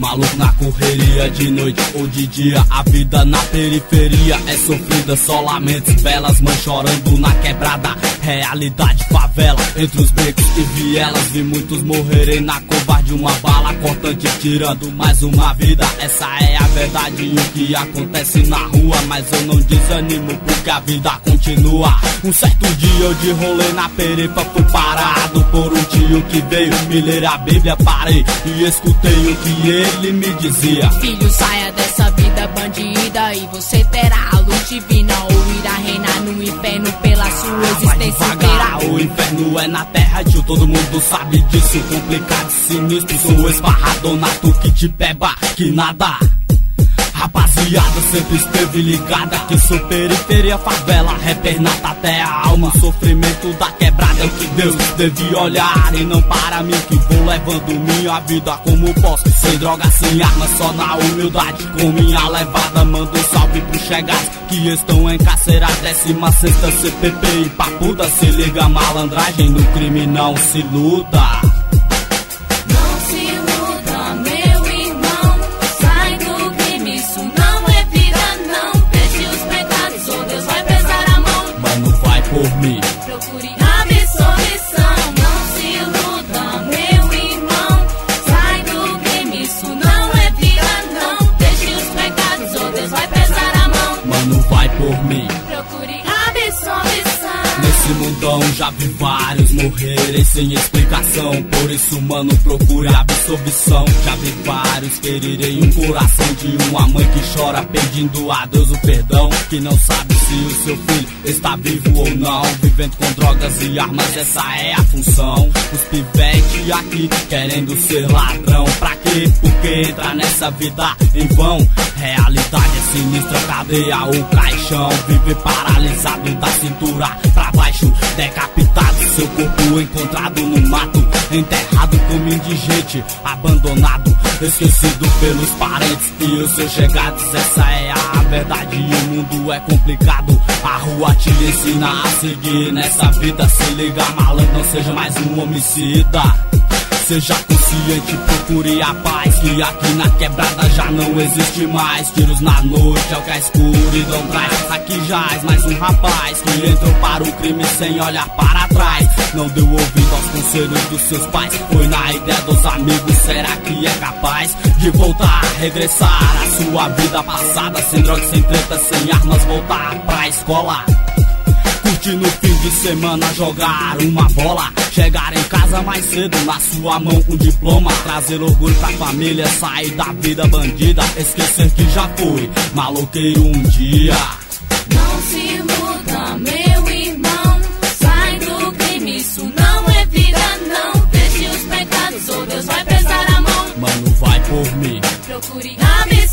Maluco na correria de noite ou de dia, a vida na periferia é sofrida, só lamentos, velas, mães chorando na quebrada. Realidade favela, entre os becos e vielas, vi muitos morrerem na covarde, uma bala cortante tirando mais uma vida. Essa é a verdade e o que acontece na rua, mas eu não desanimo porque a vida continua. Um certo dia eu de rolê na perifa fui parado por um tio que veio me ler a Bíblia, parei e escutei o que ele me dizia: filho, saia dessa vida bandida e você terá a luz divina, ou irá reinar no inferno pela sua existência inteira. O inferno é na terra, tio, todo mundo sabe disso. Complicado, sinistro, sou esparradonato que te peba, que nada. Rapaziada sempre esteve ligada que sou periferia, favela, rapper nata até a alma. O sofrimento da quebrada é o que Deus deve olhar e não para mim, que vou levando minha vida como posso, sem droga, sem arma, só na humildade. Com minha levada mando um salve pros chegados que estão encarcerados. 16ª CPP e papuda, se liga, malandragem no crime não se luta. Por mim, procure absolvição, não se iluda, meu irmão. Sai do crime, isso não é vida, não. Deixe os pecados ou Deus vai pesar a mão. Mano, vai por mim, procure absolvição. Nesse mundão já vi vários morrerem sem explicação, por isso, mano, procure absolvição. Já vi vários ferirem um coração de uma mãe que chora pedindo a Deus o perdão, que não sabe se o seu filho está vivo ou não, vivendo com drogas e armas, essa é a função. Os pivete aqui querendo ser ladrão, pra quê? Porque entra nessa vida em vão. Realidade é sinistra, cadeia ou caixão, vive paralisado da cintura pra baixo, decapitado, seu corpo encontrado no mato, enterrado como indigente, abandonado, esquecido pelos parentes e os seus chegados. Essa é a verdade e o mundo é complicado. A rua te ensina a seguir nessa vida, se liga, malandro, não seja mais um homicida. Seja consciente, procure a paz, que aqui na quebrada já não existe mais. Tiros na noite é o que a escuridão traz. Aqui jaz mais um rapaz que entrou para o crime sem olhar para trás. Não deu ouvido aos conselhos dos seus pais, foi na ideia dos amigos. Será que é capaz de voltar, regressar à sua vida passada? Sem drogas, sem treta, sem armas, voltar pra escola. Curtir no fim de semana, jogar uma bola, chegar em casa mais cedo, na sua mão um diploma, trazer orgulho pra família, sair da vida bandida, esquecer que já foi maloqueiro um dia. Não se iluda, meu irmão, sai do crime, isso não é vida, não. Deixe os pecados ou Deus vai pesar a mão. Mano, vai por mim, procure absolvição.